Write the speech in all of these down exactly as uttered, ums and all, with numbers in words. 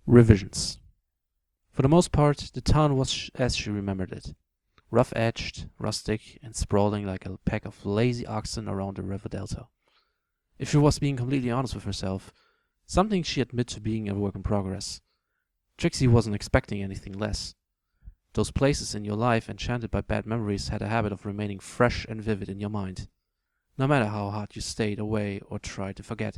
Revisions. For the most part, the town was sh- as she remembered it. Rough-edged, rustic, and sprawling like a pack of lazy oxen around the river delta. If she was being completely honest with herself, something she admitted to being a work in progress, Trixie wasn't expecting anything less. Those places in your life enchanted by bad memories had a habit of remaining fresh and vivid in your mind, no matter how hard you stayed away or tried to forget.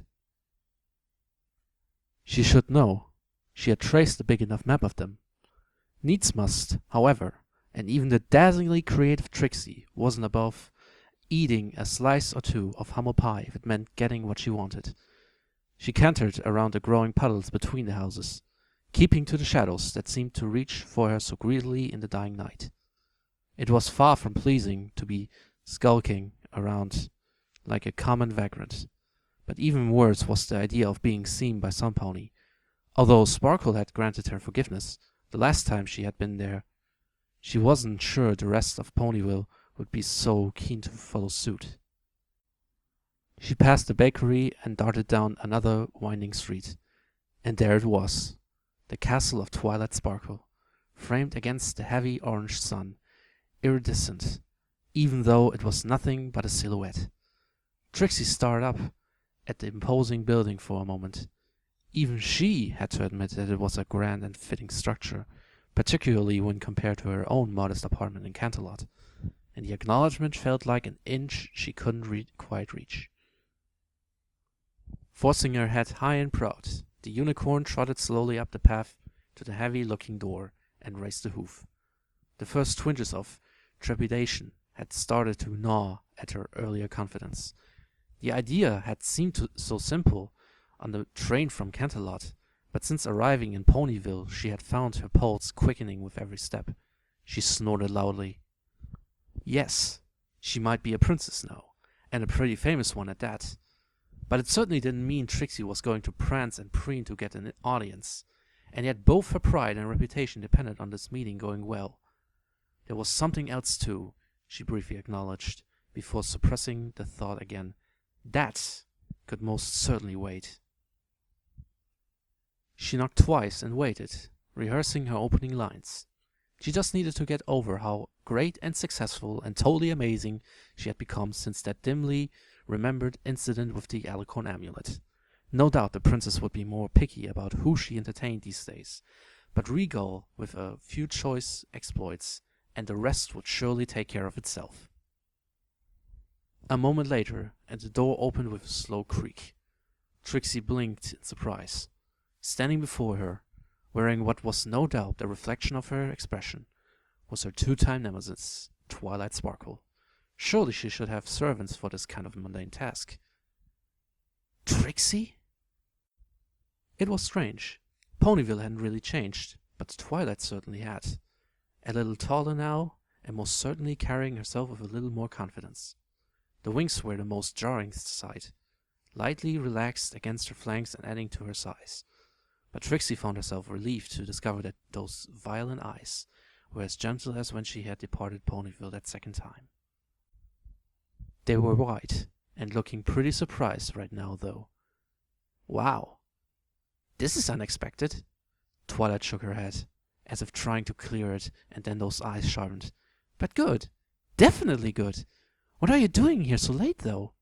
She should know. She had traced a big enough map of them. Needs must, however, and even the dazzlingly creative Trixie wasn't above eating a slice or two of humble pie if it meant getting what she wanted. She cantered around the growing puddles between the houses, keeping to the shadows that seemed to reach for her so greedily in the dying night. It was far from pleasing to be skulking around like a common vagrant, but even worse was the idea of being seen by some pony. Although Sparkle had granted her forgiveness the last time she had been there, she wasn't sure the rest of Ponyville would be so keen to follow suit. She passed the bakery and darted down another winding street, and there it was, the castle of Twilight Sparkle, framed against the heavy orange sun, iridescent, even though it was nothing but a silhouette. Trixie stared up at the imposing building for a moment. Even she had to admit that it was a grand and fitting structure, particularly when compared to her own modest apartment in Canterlot, and the acknowledgement felt like an inch she couldn't re- quite reach. Forcing her head high and proud, the unicorn trotted slowly up the path to the heavy-looking door and raised a hoof. The first twinges of trepidation had started to gnaw at her earlier confidence. The idea had seemed to, so simple on the train from Canterlot, but since arriving in Ponyville she had found her pulse quickening with every step. She snorted loudly. Yes, she might be a princess now, and a pretty famous one at that. But it certainly didn't mean Trixie was going to prance and preen to get an audience, and yet both her pride and reputation depended on this meeting going well. There was something else too, she briefly acknowledged, before suppressing the thought again. That could most certainly wait. She knocked twice and waited, rehearsing her opening lines. She just needed to get over how great and successful and totally amazing she had become since that dimly remembered incident with the Alicorn amulet. No doubt the princess would be more picky about who she entertained these days, but Regal with a few choice exploits, and the rest would surely take care of itself. A moment later, and the door opened with a slow creak. Trixie blinked in surprise. Standing before her, wearing what was no doubt a reflection of her expression, was her two-time nemesis, Twilight Sparkle. Surely she should have servants for this kind of mundane task. Trixie? It was strange. Ponyville hadn't really changed, but Twilight certainly had. A little taller now, and most certainly carrying herself with a little more confidence. The wings were the most jarring sight, lightly relaxed against her flanks and adding to her size. But Trixie found herself relieved to discover that those violet eyes were as gentle as when she had departed Ponyville that second time. They were white, and looking pretty surprised right now, though. Wow. This is unexpected. Twilight shook her head, as if trying to clear it, and then those eyes sharpened. But good. Definitely good. What are you doing here so late, though?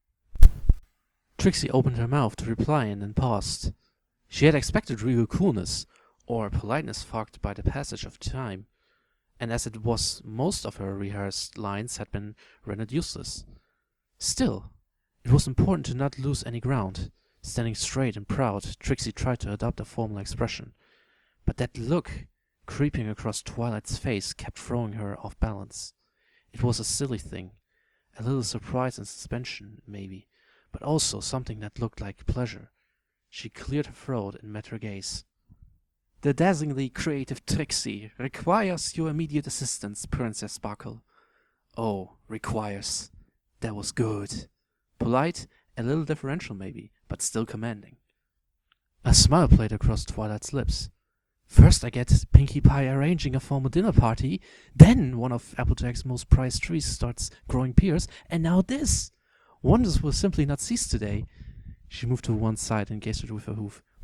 Trixie opened her mouth to reply and then paused. She had expected real coolness, or politeness fogged by the passage of time, and as it was, most of her rehearsed lines had been rendered useless. Still, it was important to not lose any ground. Standing straight and proud, Trixie tried to adopt a formal expression, but that look creeping across Twilight's face kept throwing her off balance. It was a silly thing, a little surprise and suspension, maybe, but also something that looked like pleasure. She cleared her throat and met her gaze. The dazzlingly creative Trixie requires your immediate assistance, Princess Sparkle. Oh, requires. That was good. Polite, a little deferential maybe, but still commanding. A smile played across Twilight's lips. First I get Pinkie Pie arranging a formal dinner party, then one of Applejack's most prized trees starts growing pears, and now this. Wonders will simply not cease today. She moved to one side and gazed at her with her hoof. Please,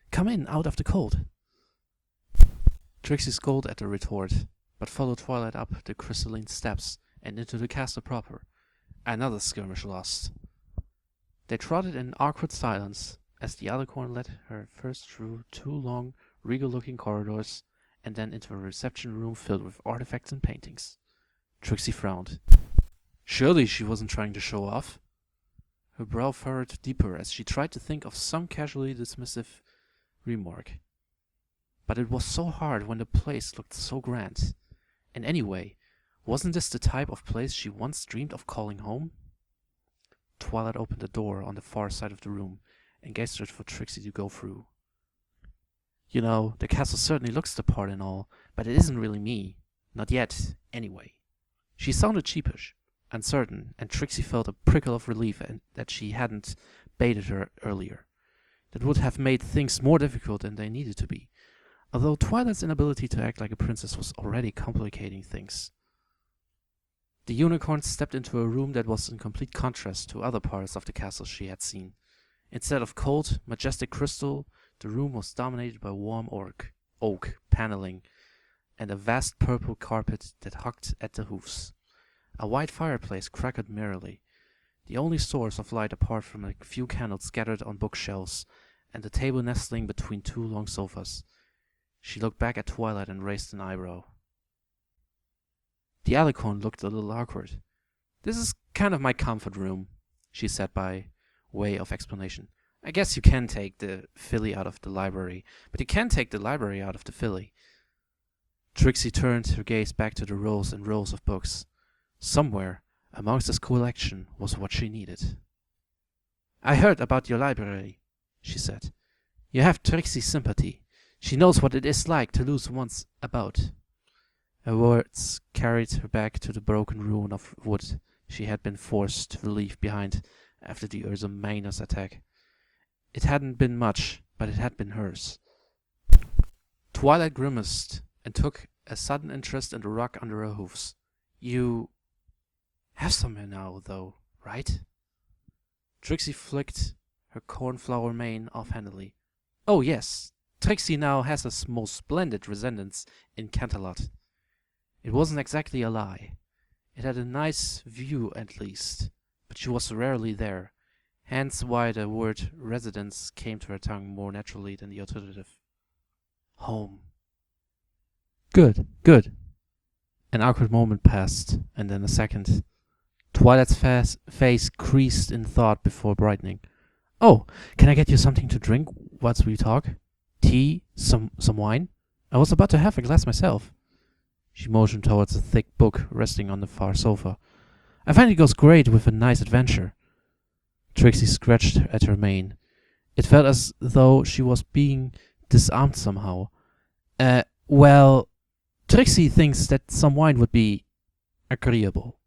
Come in, out of the cold. Trixie scolded at the retort, but followed Twilight up the crystalline steps and into the castle proper. Another skirmish lost. They trotted in awkward silence as the Alicorn led her first through two long, regal-looking corridors and then into a reception room filled with artifacts and paintings. Trixie frowned. Surely she wasn't trying to show off. Her brow furrowed deeper as she tried to think of some casually dismissive remark. But it was so hard when the place looked so grand. And anyway, wasn't this the type of place she once dreamed of calling home? Twilight opened the door on the far side of the room and gestured for Trixie to go through. You know, the castle certainly looks the part and all, but it isn't really me. Not yet, anyway. She sounded sheepish, uncertain, and Trixie felt a prickle of relief that she hadn't baited her earlier. That would have made things more difficult than they needed to be, although Twilight's inability to act like a princess was already complicating things. The unicorn stepped into a room that was in complete contrast to other parts of the castle she had seen. Instead of cold, majestic crystal, the room was dominated by warm oak, oak paneling and a vast purple carpet that hugged at the hoofs. A wide fireplace crackled merrily, the only source of light apart from a few candles scattered on bookshelves and the table nestling between two long sofas. She looked back at Twilight and raised an eyebrow. The Alicorn looked a little awkward. This is kind of my comfort room, she said by way of explanation. I guess you can take the filly out of the library, but you can't take the library out of the filly. Trixie turned her gaze back to the rows and rows of books. Somewhere amongst this collection was what she needed. I heard about your library, she said. You have Trixie's sympathy. She knows what it is like to lose one's about. Her words carried her back to the broken ruin of wood she had been forced to leave behind after the Ursa Major's attack. It hadn't been much, but it had been hers. Twilight grimaced and took a sudden interest in the rock under her hoofs. You have somewhere now, though, right? Trixie flicked her cornflower mane offhandedly. Oh, yes. Trixie now has a most splendid residence in Canterlot. It wasn't exactly a lie. It had a nice view, at least, but she was rarely there, hence why the word residence came to her tongue more naturally than the alternative. Home. Good, good. An awkward moment passed, and then a second. Twilight's fa- face creased in thought before brightening. Oh, can I get you something to drink whilst we talk? Tea? Some some wine? I was about to have a glass myself. She motioned towards a thick book resting on the far sofa. I find it goes great with a nice adventure. Trixie scratched at her mane. It felt as though she was being disarmed somehow. Uh, well, Trixie thinks that some wine would be agreeable.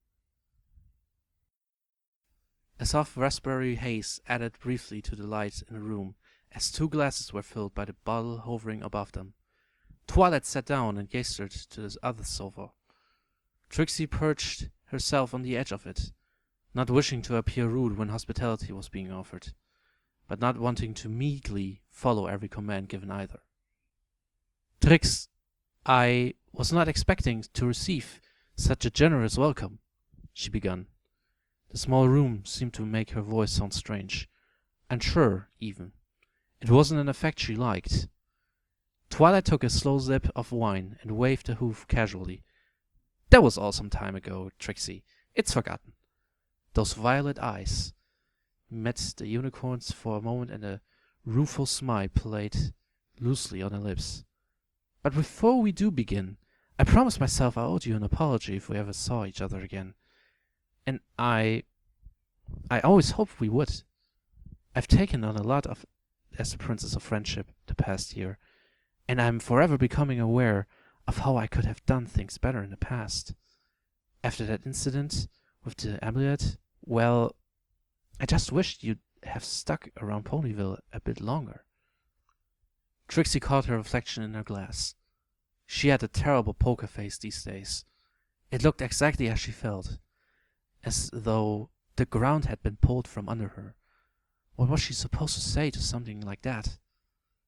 A soft raspberry haze added briefly to the light in the room as two glasses were filled by the bottle hovering above them. Twilight sat down and gestured to the other sofa. Trixie perched herself on the edge of it, not wishing to appear rude when hospitality was being offered, but not wanting to meekly follow every command given either. Trix, I was not expecting to receive such a generous welcome, she began. The small room seemed to make her voice sound strange, unsure even. It wasn't an effect she liked. Twilight took a slow sip of wine and waved the hoof casually. That was all some time ago, Trixie. It's forgotten. Those violet eyes met the unicorn's for a moment, and a rueful smile played loosely on her lips. But before we do begin, I promised myself I owed you an apology if we ever saw each other again. And I... I always hoped we would. I've taken on a lot of as the Princess of Friendship the past year, and I'm forever becoming aware of how I could have done things better in the past. After that incident with the amulet, well, I just wished you'd have stuck around Ponyville a bit longer. Trixie caught her reflection in her glass. She had a terrible poker face these days. It looked exactly as she felt, as though the ground had been pulled from under her. What was she supposed to say to something like that?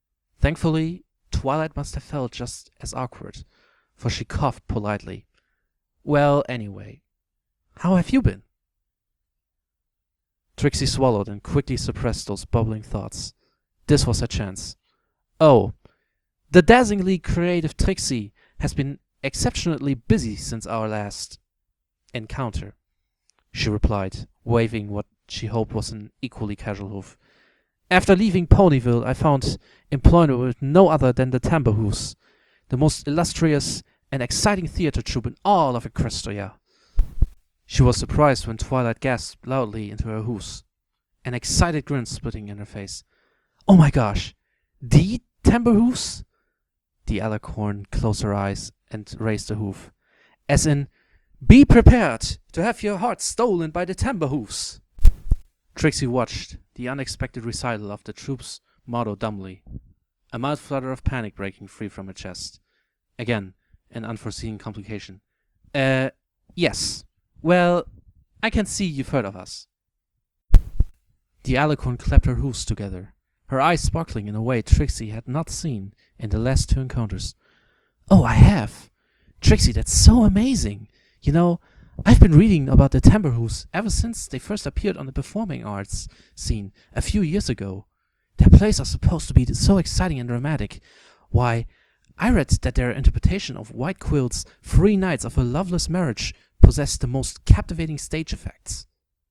Thankfully, Twilight must have felt just as awkward, for she coughed politely. Well, anyway, how have you been? Trixie swallowed and quickly suppressed those bubbling thoughts. This was her chance. Oh, the dazzlingly creative Trixie has been exceptionally busy since our last encounter, she replied, waving what she hoped was an equally casual hoof. After leaving Ponyville, I found employment with no other than the Tambourhoofs, the most illustrious and exciting theater troupe in all of Equestria. She was surprised when Twilight gasped loudly into her hoofs, an excited grin splitting in her face. Oh my gosh, the Tambourhoofs? The Alicorn closed her eyes and raised a hoof. As in, be prepared to have your heart stolen by the Tambourhoofs. Trixie watched the unexpected recital of the troupe's motto dumbly, a mild flutter of panic breaking free from her chest. Again, an unforeseen complication. Uh, yes. Well, I can see you've heard of us. The Alicorn clapped her hoofs together, her eyes sparkling in a way Trixie had not seen in the last two encounters. Oh, I have. Trixie, that's so amazing. You know, I've been reading about the Tambourhoofs ever since they first appeared on the performing arts scene a few years ago. Their plays are supposed to be so exciting and dramatic. Why, I read that their interpretation of White Quill's Three Nights of a Loveless Marriage possessed the most captivating stage effects.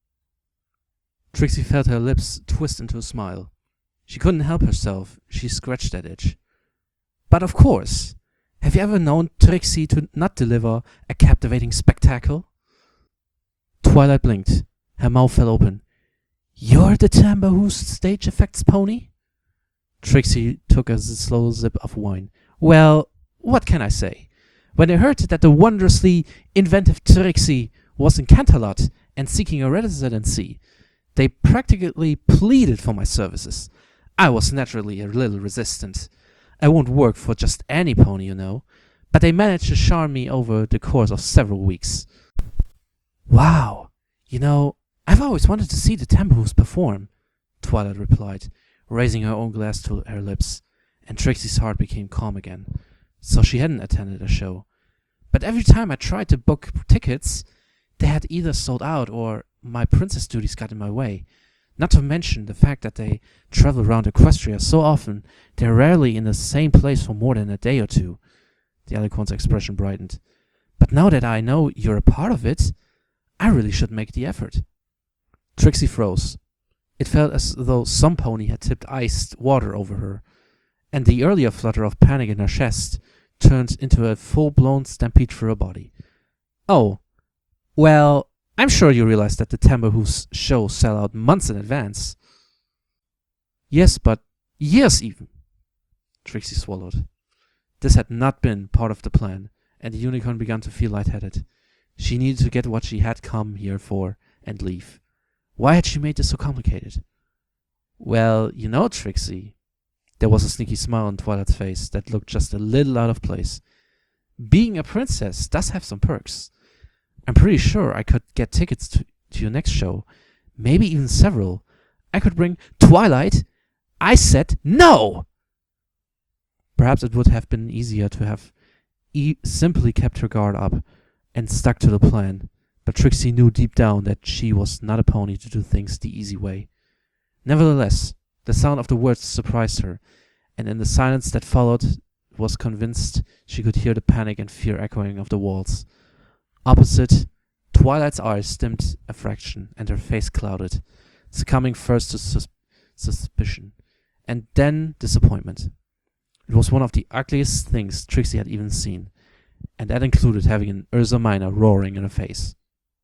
Trixie felt her lips twist into a smile. She couldn't help herself. She scratched that itch. But of course, have you ever known Trixie to not deliver a captivating spectacle? Twilight blinked. Her mouth fell open. You're the Tambourhoofs stage effects pony? Trixie took a slow sip of wine. Well, what can I say? When they heard that the wondrously inventive Trixie was in Canterlot and seeking a residency, they practically pleaded for my services. I was naturally a little resistant. I won't work for just any pony, you know, but they managed to charm me over the course of several weeks. Wow, you know, I've always wanted to see the Tambourhoofs perform, Twilight replied, raising her own glass to her lips, and Trixie's heart became calm again. So she hadn't attended a show. But every time I tried to book tickets, they had either sold out or my princess duties got in my way. Not to mention the fact that they travel around Equestria so often, they're rarely in the same place for more than a day or two. The Alicorn's expression brightened. But now that I know you're a part of it, I really should make the effort. Trixie froze. It felt as though some pony had tipped iced water over her, and the earlier flutter of panic in her chest turned into a full-blown stampede through her body. Oh, well, I'm sure you realize that the Tambourhoofs shows sell out months in advance. Yes, but years even. Trixie swallowed. This had not been part of the plan, and the unicorn began to feel lightheaded. She needed to get what she had come here for and leave. Why had she made this so complicated? Well, you know, Trixie. There was a sneaky smile on Twilight's face that looked just a little out of place. Being a princess does have some perks. I'm pretty sure I could get tickets to, to your next show. Maybe even several. I could bring Twilight. I said no! Perhaps it would have been easier to have e- simply kept her guard up and stuck to the plan, but Trixie knew deep down that she was not a pony to do things the easy way. Nevertheless, the sound of the words surprised her, and in the silence that followed, was convinced she could hear the panic and fear echoing of the walls. Opposite, Twilight's eyes dimmed a fraction, and her face clouded, succumbing first to sus- suspicion, and then disappointment. It was one of the ugliest things Trixie had even seen, and that included having an Ursa Minor roaring in her face.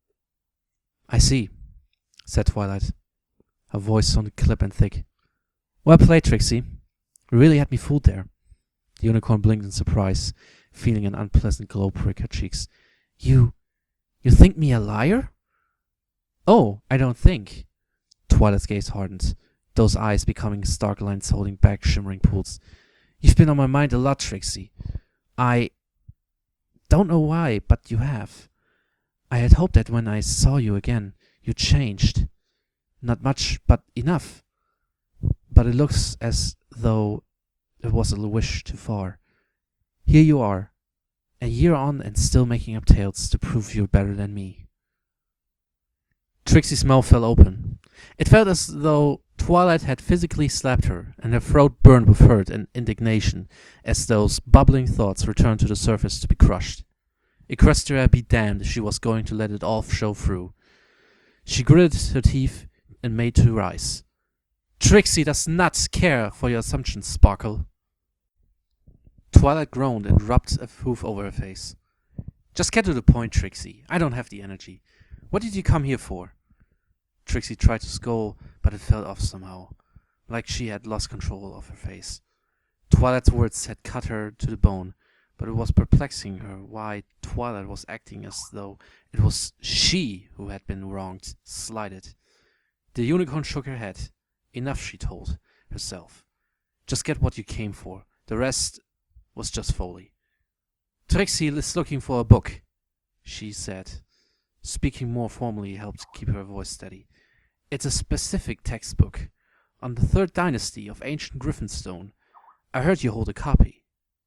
I see, said Twilight. Her voice sounded clipped and thick. Well played, Trixie. You really had me fooled there. The unicorn blinked in surprise, feeling an unpleasant glow prick her cheeks. You... you think me a liar? Oh, I don't think. Twilight's gaze hardened, those eyes becoming stark lines holding back shimmering pools. You've been on my mind a lot, Trixie. I don't know why, but you have. I had hoped that when I saw you again, you changed. Not much, but enough. But it looks as though it was a wish too far. Here you are, a year on and still making up tales to prove you're better than me. Trixie's mouth fell open. It felt as though Twilight had physically slapped her, and her throat burned with hurt and indignation as those bubbling thoughts returned to the surface to be crushed. Equestria be damned if she was going to let it all show through. She gritted her teeth and made to rise. Trixie does not care for your assumptions, Sparkle. Twilight groaned and rubbed a hoof over her face. Just get to the point, Trixie. I don't have the energy. What did you come here for? Trixie tried to scold, but it fell off somehow, like she had lost control of her face. Twilight's words had cut her to the bone, but it was perplexing her why Twilight was acting as though it was she who had been wronged, slighted. The unicorn shook her head. Enough, she told herself. Just get what you came for. The rest was just folly. Trixie is looking for a book, she said. Speaking more formally helped keep her voice steady. It's a specific textbook on the third dynasty of ancient Griffinstone. I heard you hold a copy.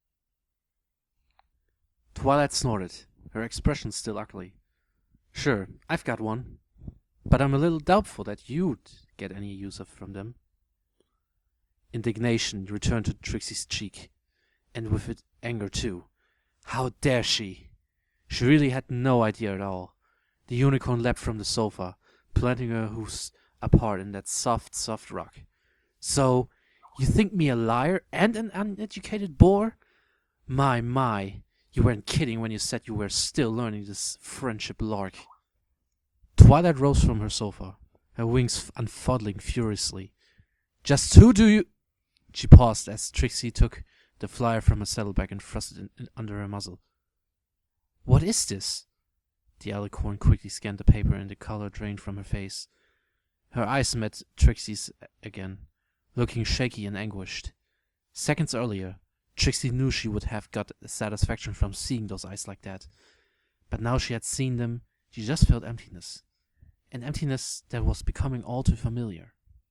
Twilight snorted, her expression still ugly. Sure, I've got one, but I'm a little doubtful that you'd get any use of from them. Indignation returned to Trixie's cheek, and with it anger too. How dare she? She really had no idea at all. The unicorn leapt from the sofa, planting her hoofs apart in that soft, soft rock. So, you think me a liar and an uneducated bore? My, my, you weren't kidding when you said you were still learning this friendship lark. Twilight rose from her sofa, her wings unfolding furiously. Just who do you... She paused as Trixie took the flyer from her saddlebag and thrust it in, in under her muzzle. What is this? The alicorn quickly scanned the paper and the color drained from her face. Her eyes met Trixie's again, looking shaky and anguished. Seconds earlier, Trixie knew she would have got satisfaction from seeing those eyes like that. But now she had seen them, she just felt emptiness. An emptiness that was becoming all too familiar.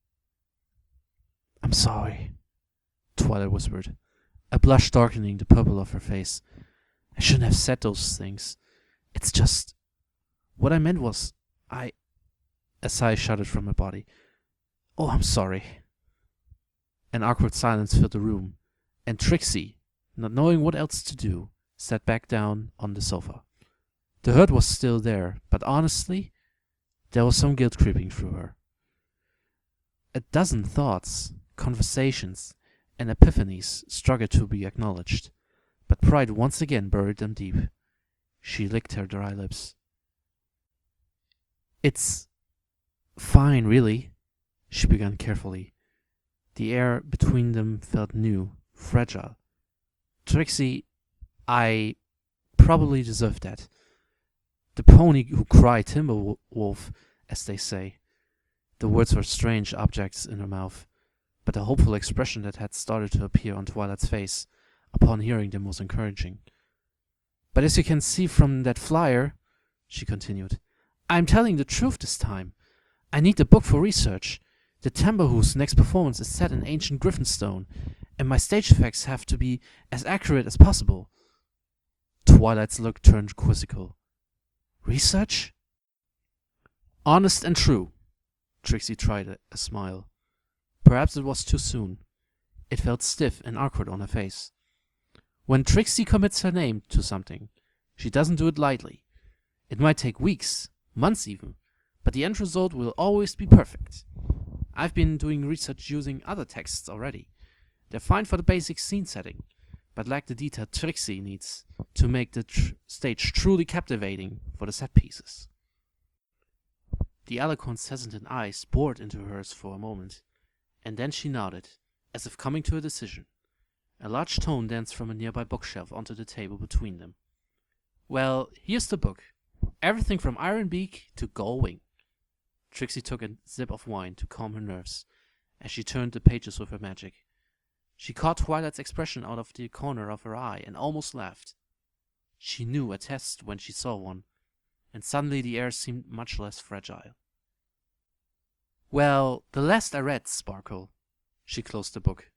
I'm sorry, Twilight whispered, a blush darkening the purple of her face. I shouldn't have said those things. It's just... What I meant was... I... A sigh shuddered from her body. Oh, I'm sorry. An awkward silence filled the room, and Trixie, not knowing what else to do, sat back down on the sofa. The hurt was still there, but honestly, there was some guilt creeping through her. A dozen thoughts, conversations, and epiphanies struggled to be acknowledged, but pride once again buried them deep. She licked her dry lips. It's fine, really, she began carefully. The air between them felt new, fragile. Trixie, I probably deserved that. The pony who cried Timberwolf, as they say. The words were strange objects in her mouth, but the hopeful expression that had started to appear on Twilight's face upon hearing them was encouraging. But as you can see from that flyer, she continued, I'm telling the truth this time. I need the book for research. The Timberwolf's next performance is set in ancient Griffinstone, and my stage effects have to be as accurate as possible. Twilight's look turned quizzical. Research? Honest and true. Trixie tried a, a smile. Perhaps it was too soon. It felt stiff and awkward on her face. When Trixie commits her name to something, she doesn't do it lightly. It might take weeks, months even, but the end result will always be perfect. I've been doing research using other texts already. They're fine for the basic scene setting, but lack the detail Trixie needs to make the tr- stage truly captivating for the set pieces. The alicorn's hesitant eyes bored into hers for a moment, and then she nodded, as if coming to a decision. A large tome danced from a nearby bookshelf onto the table between them. Well, here's the book. Everything from Ironbeak to Gullwing. Trixie took a sip of wine to calm her nerves, as she turned the pages with her magic. She caught Twilight's expression out of the corner of her eye and almost laughed. She knew a test when she saw one, and suddenly the air seemed much less fragile. Well, the last I read, Sparkle. She closed the book.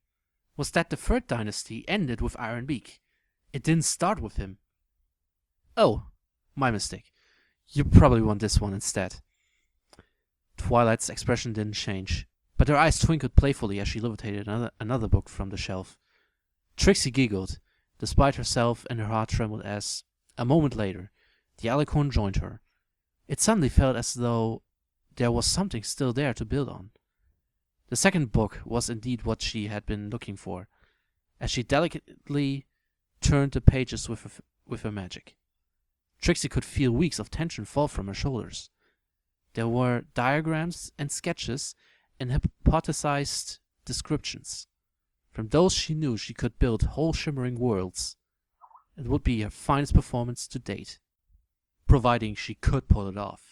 was that the Third Dynasty ended with Iron Beak. It didn't start with him. Oh, my mistake. You probably want this one instead. Twilight's expression didn't change, but her eyes twinkled playfully as she levitated another, another book from the shelf. Trixie giggled, despite herself, and her heart trembled as, a moment later, the Alicorn joined her. It suddenly felt as though there was something still there to build on. The second book was indeed what she had been looking for, as she delicately turned the pages with her, with her magic. Trixie could feel weeks of tension fall from her shoulders. There were diagrams and sketches and hypothesized descriptions. From those she knew she could build whole shimmering worlds. It would be her finest performance to date, providing she could pull it off.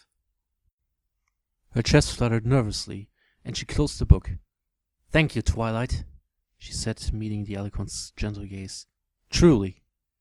Her chest fluttered nervously, and she closed the book. "Thank you, Twilight," she said, meeting the Alicorn's gentle gaze. "Truly."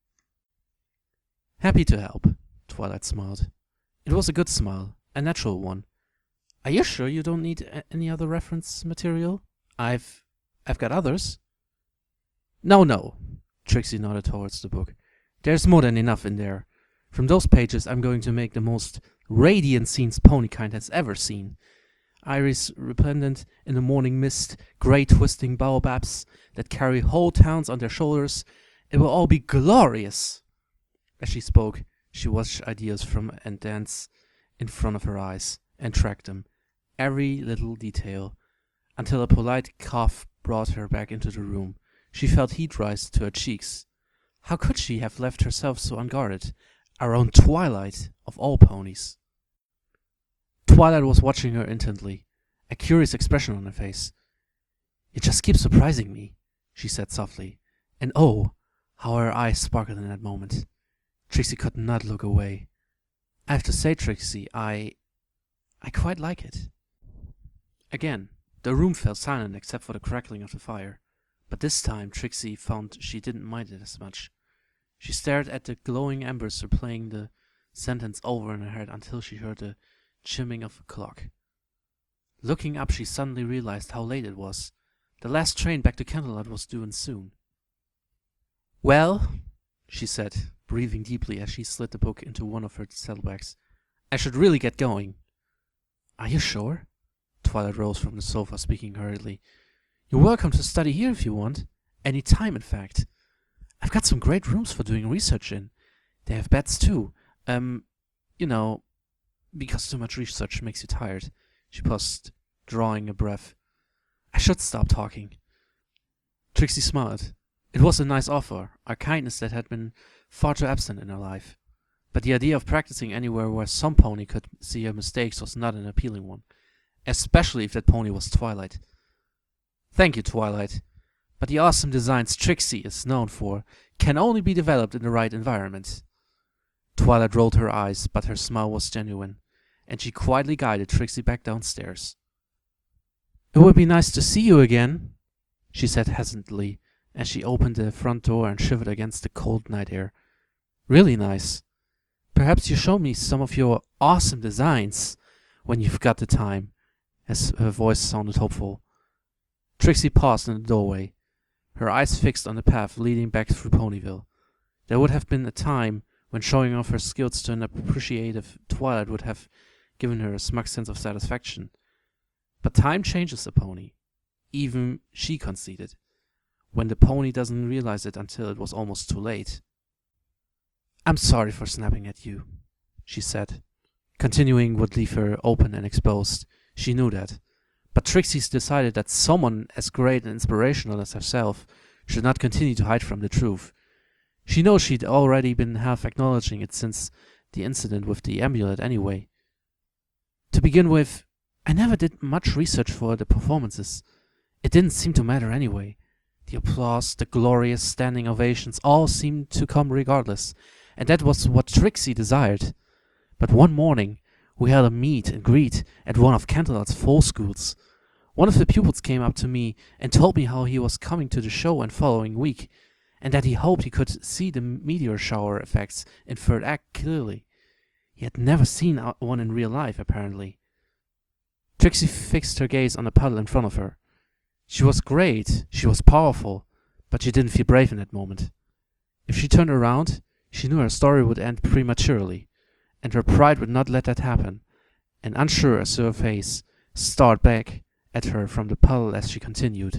"Happy to help," Twilight smiled. It was a good smile, a natural one. "Are you sure you don't need a- any other reference material? I've... I've got others." "No, no," Trixie nodded towards the book. "There's more than enough in there. From those pages I'm going to make the most radiant scenes Ponykind has ever seen. Iris resplendent in the morning mist, grey twisting baobabs that carry whole towns on their shoulders. It will all be glorious." As she spoke, she watched ideas from and dance in front of her eyes and tracked them, every little detail, until a polite cough brought her back into the room. She felt heat rise to her cheeks. How could she have left herself so unguarded? Our own Twilight, of all ponies. Twilight was watching her intently, a curious expression on her face. "You just keep surprising me," she said softly. And oh, how her eyes sparkled in that moment. Trixie could not look away. "I have to say, Trixie, I... I quite like it." Again, the room fell silent except for the crackling of the fire. But this time Trixie found she didn't mind it as much. She stared at the glowing embers replaying the sentence over in her head until she heard the chimming of a clock. Looking up, she suddenly realized how late it was. The last train back to Canterlot was due in soon. "Well," she said, breathing deeply as she slid the book into one of her saddlebags, "I should really get going." "Are you sure?" Twilight rose from the sofa, speaking hurriedly. "You're welcome to study here if you want. Any time, in fact. I've got some great rooms for doing research in. They have beds, too. Um, you know, because too much research makes you tired." She paused, drawing a breath. "I should stop talking." Trixie smiled. It was a nice offer, a kindness that had been far too absent in her life. But the idea of practicing anywhere where some pony could see her mistakes was not an appealing one, especially if that pony was Twilight. "Thank you, Twilight. But the awesome designs Trixie is known for can only be developed in the right environment." Twilight rolled her eyes, but her smile was genuine, and she quietly guided Trixie back downstairs. "It would be nice to see you again," she said hesitantly, as she opened the front door and shivered against the cold night air. "Really nice. Perhaps you show me some of your awesome designs when you've got the time," as her voice sounded hopeful. Trixie paused in the doorway, her eyes fixed on the path leading back through Ponyville. There would have been a time when showing off her skills to an appreciative Twilight would have given her a smug sense of satisfaction. But time changes a pony. Even she conceded, when the pony doesn't realize it until it was almost too late. "I'm sorry for snapping at you," she said. Continuing would leave her open and exposed. She knew that. But Trixie's decided that someone as great and inspirational as herself should not continue to hide from the truth. She knows she'd already been half acknowledging it since the incident with the amulet anyway. "To begin with, I never did much research for the performances. It didn't seem to matter anyway. The applause, the glorious standing ovations, all seemed to come regardless, and that was what Trixie desired. But one morning, we held a meet and greet at one of Canterlot's fall schools. One of the pupils came up to me and told me how he was coming to the show and following week, and that he hoped he could see the meteor shower effects in third act clearly. He had never seen one in real life, apparently." Trixie fixed her gaze on the puddle in front of her. She was great, she was powerful, but she didn't feel brave in that moment. If she turned around, she knew her story would end prematurely, and her pride would not let that happen, and unsure as to her face, stared back at her from the puddle as she continued.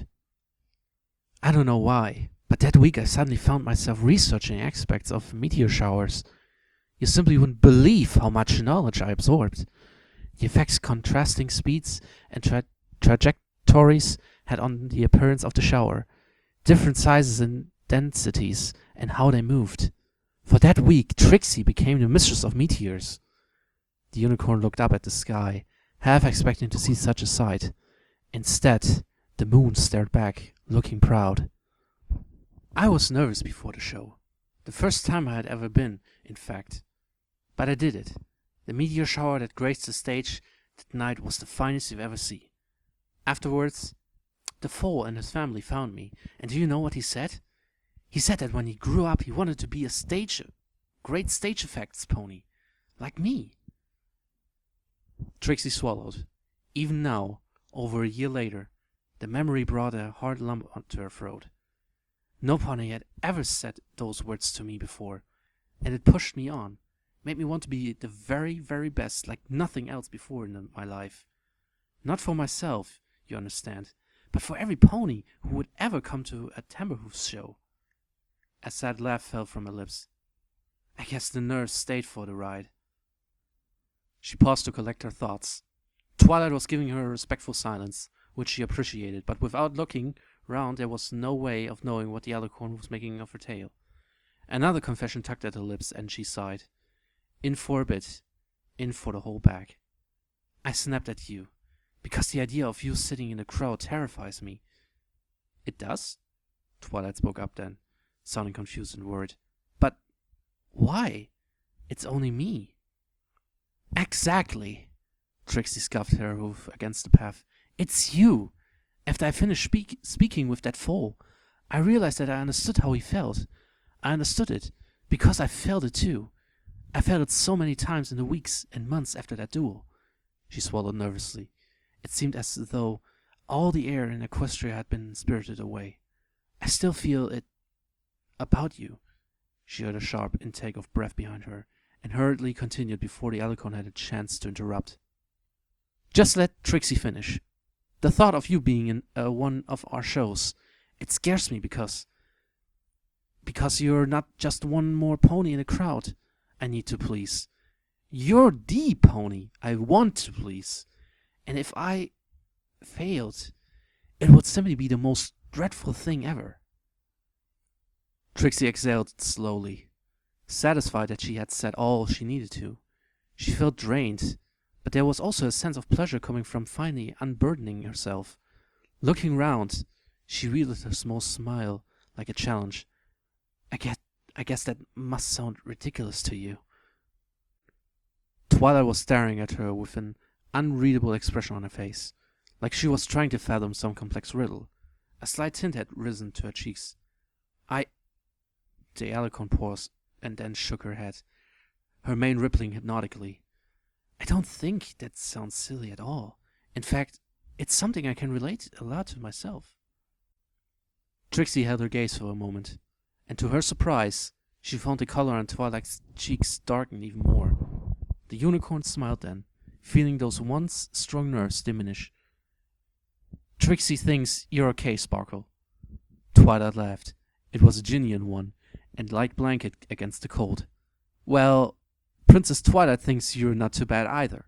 I don't know why, but that week I suddenly found myself researching aspects of meteor showers. You simply wouldn't believe how much knowledge I absorbed. The effects contrasting speeds and tra- trajectories had on the appearance of the shower, different sizes and densities, and how they moved. For that week, Trixie became the mistress of meteors. The unicorn looked up at the sky, half expecting to see such a sight. Instead, the moon stared back, looking proud. I was nervous before the show. The first time I had ever been, in fact. But I did it. The meteor shower that graced the stage that night was the finest you've ever seen. Afterwards, the foal and his family found me, and do you know what he said? He said that when he grew up he wanted to be a stage, great stage effects pony, like me. Trixie swallowed. Even now, over a year later, the memory brought a hard lump onto her throat. No pony had ever said those words to me before, and it pushed me on, made me want to be the very, very best, like nothing else before in my life. Not for myself, you understand, but for every pony who would ever come to a Timberhoofs show. A sad laugh fell from her lips. I guess the nerves stayed for the ride. She paused to collect her thoughts. Twilight was giving her a respectful silence, which she appreciated, but without looking round there was no way of knowing what the Alicorn was making of her tale. Another confession tugged at her lips, and she sighed. In for a bit, in for the whole bag. I snapped at you, because the idea of you sitting in the crowd terrifies me. It does? Twilight spoke up then, sounding confused and worried. But why? It's only me. Exactly, Trixie scuffed her hoof against the path. It's you. After I finished speak- speaking with that foal, I realized that I understood how he felt. I understood it, because I felt it too. I felt it so many times in the weeks and months after that duel. She swallowed nervously. It seemed as though all the air in Equestria had been spirited away. I still feel it about you. She heard a sharp intake of breath behind her, and hurriedly continued before the Alicorn had a chance to interrupt. Just let Trixie finish. The thought of you being in uh, one of our shows, it scares me because... because you're not just one more pony in a crowd I need to please. You're the pony I want to please. And if I failed, it would simply be the most dreadful thing ever. Trixie exhaled slowly, satisfied that she had said all she needed to. She felt drained, but there was also a sense of pleasure coming from finally unburdening herself. Looking round, she wheeled her small smile like a challenge. I guess, I guess that must sound ridiculous to you. Twilight was staring at her with an unreadable expression on her face, like she was trying to fathom some complex riddle. A slight tint had risen to her cheeks. I... The Alicorn paused and then shook her head, her mane rippling hypnotically. I don't think that sounds silly at all. In fact, it's something I can relate a lot to myself. Trixie held her gaze for a moment, and to her surprise, she found the color on Twilight's cheeks darken even more. The unicorn smiled then, feeling those once strong nerves diminish. Trixie thinks you're okay, Sparkle. Twilight laughed. It was a genuine one, and light blanket against the cold. Well, Princess Twilight thinks you're not too bad either.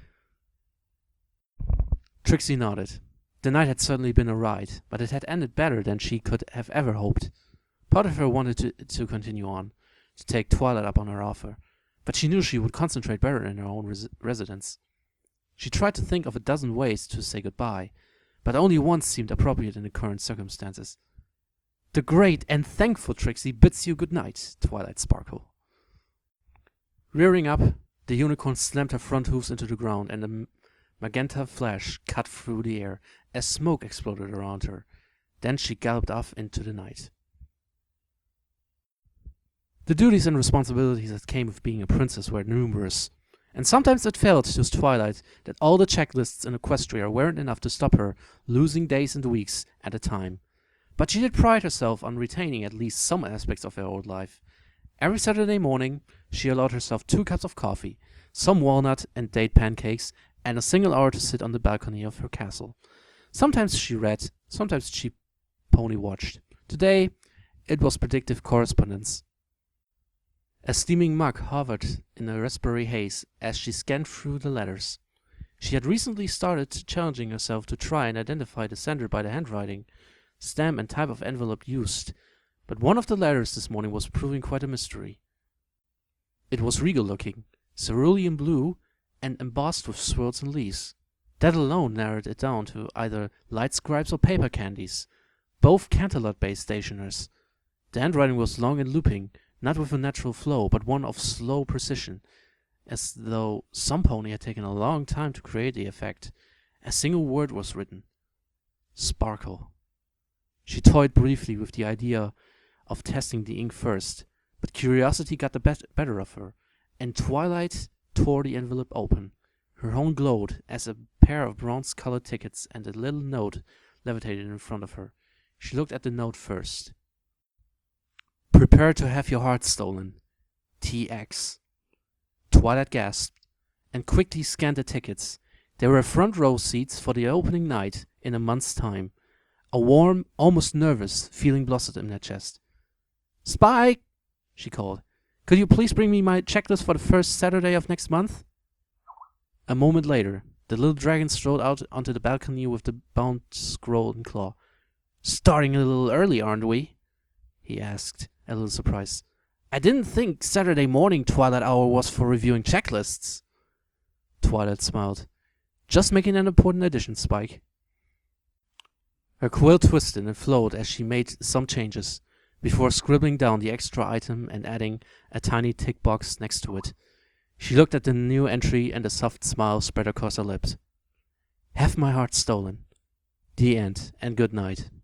Trixie nodded. The night had certainly been a ride, but it had ended better than she could have ever hoped. Part of her wanted to, to continue on, to take Twilight up on her offer, but she knew she would concentrate better in her own res- residence. She tried to think of a dozen ways to say goodbye, but only one seemed appropriate in the current circumstances. The great and thankful Trixie bids you good night, Twilight Sparkle. Rearing up, the unicorn slammed her front hooves into the ground, and a magenta flash cut through the air as smoke exploded around her. Then she galloped off into the night. The duties and responsibilities that came with being a princess were numerous, And sometimes it felt to Twilight that all the checklists in Equestria weren't enough to stop her losing days and weeks at a time. But she did pride herself on retaining at least some aspects of her old life. Every Saturday morning, she allowed herself two cups of coffee, some walnut and date pancakes, and a single hour to sit on the balcony of her castle. Sometimes she read, sometimes she pony watched. Today, it was predictive correspondence. A steaming mug hovered in a raspberry haze as she scanned through the letters. She had recently started challenging herself to try and identify the sender by the handwriting, stamp and type of envelope used, but one of the letters this morning was proving quite a mystery. It was regal-looking, cerulean blue, and embossed with swirls and leaves. That alone narrowed it down to either light scribes or paper candies, both Canterlot-based stationers. The handwriting was long and looping, not with a natural flow, but one of slow precision, as though some pony had taken a long time to create the effect. A single word was written. Sparkle. She toyed briefly with the idea of testing the ink first, but curiosity got the bet- better of her, and Twilight tore the envelope open. Her own glowed as a pair of bronze-colored tickets and a little note levitated in front of her. She looked at the note first. Prepare to have your heart stolen. T X. Twilight gasped and quickly scanned the tickets. There were front row seats for the opening night in a month's time. A warm, almost nervous feeling blossomed in her chest. Spike, she called. Could you please bring me my checklist for the first Saturday of next month? A moment later, the little dragon strode out onto the balcony with the bound scroll and claw. Starting a little early, aren't we? He asked, a little surprised. I didn't think Saturday morning Twilight Hour was for reviewing checklists. Twilight smiled. Just making an important addition, Spike. Her quill twisted and flowed as she made some changes, before scribbling down the extra item and adding a tiny tick box next to it. She looked at the new entry and a soft smile spread across her lips. Have my heart stolen. The end, and good night.